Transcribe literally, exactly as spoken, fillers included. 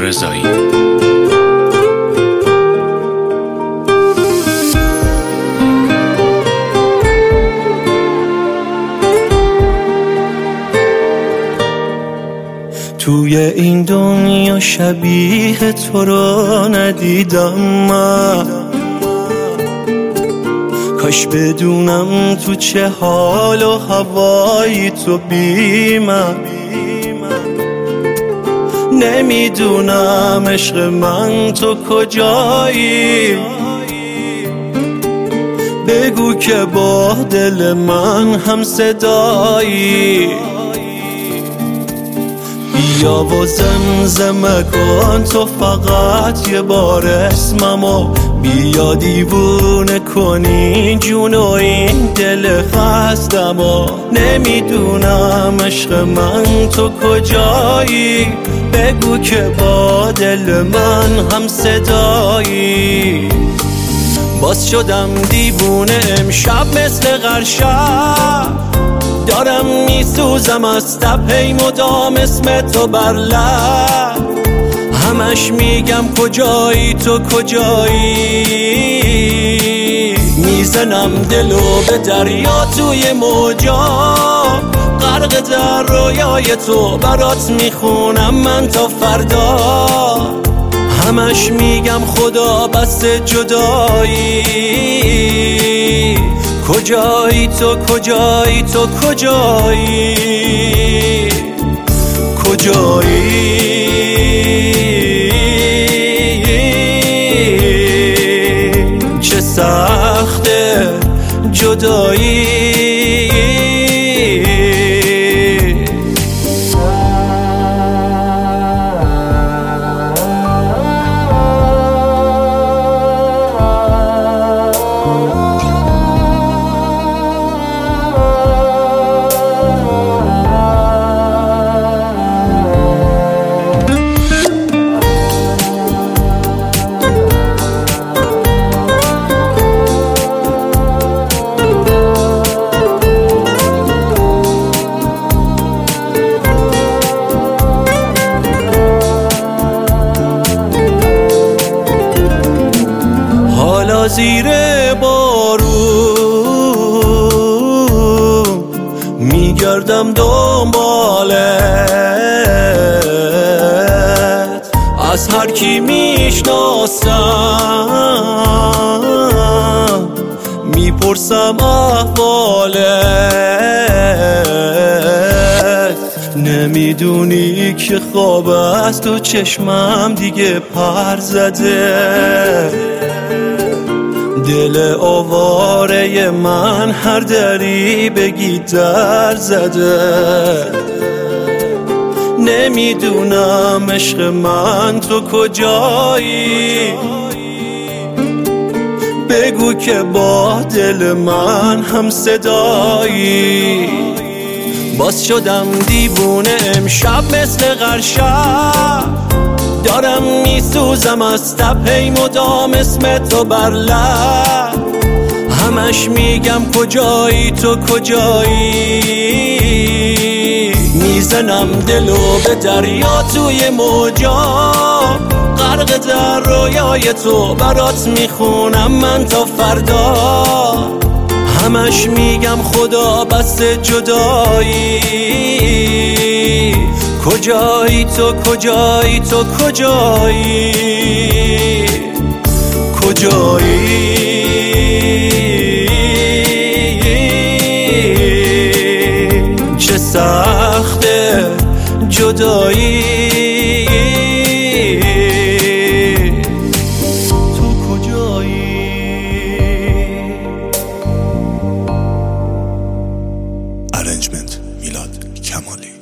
رضایی. توی این دنیا شبیه تو رو ندیدم من، کاش بدونم تو چه حال و هوایی تو بی من. نمیدونم عشق من تو کجایی، بگو که با دل من هم صدایی. بیا و زمزمه کن تو فقط یه بار اسممو، بیا دیوونه کنی جون و این دل خستمو. نمیدونم عشق من تو کجایی، بگو که با دل من هم صدایی. باز شدم دیوونه امشب مثل غرشب، دارم میسوزم از تب هی مدام اسم تو بر لب. همش میگم کجایی تو کجایی، میزنم دلو به دریا توی موجا، غرق در رویای تو برات میخونم من تا فردا. همش میگم خدا بس جدایی، کجایی تو کجایی تو کجایی کجایی. چه سخته جدایی. زیر بارون میگردم دنبالت، از هر کی میشناسم میپرسم احوالت. نمیدونی که خواب از تو چشمم دیگه پر زده، دل آواره من هر دری بگی در زده. نمیدونم عشق من تو کجایی، بگو که با دل من هم صدایی. باز شدم دیوونه امشب مثل غرشب، دارم میسوزم از تب هی مدام اسم تو بر لب. همش میگم کجایی تو کجایی، میزنم دلو به دریا توی موجا، غرق در رویای تو برات میخونم من تا فردا. همش میگم خدا بس جدایی، کجایی تو کجایی تو کجایی کجایی. چه سخته جدایی. تو کجایی. ارنجمنت میلاد کمالی.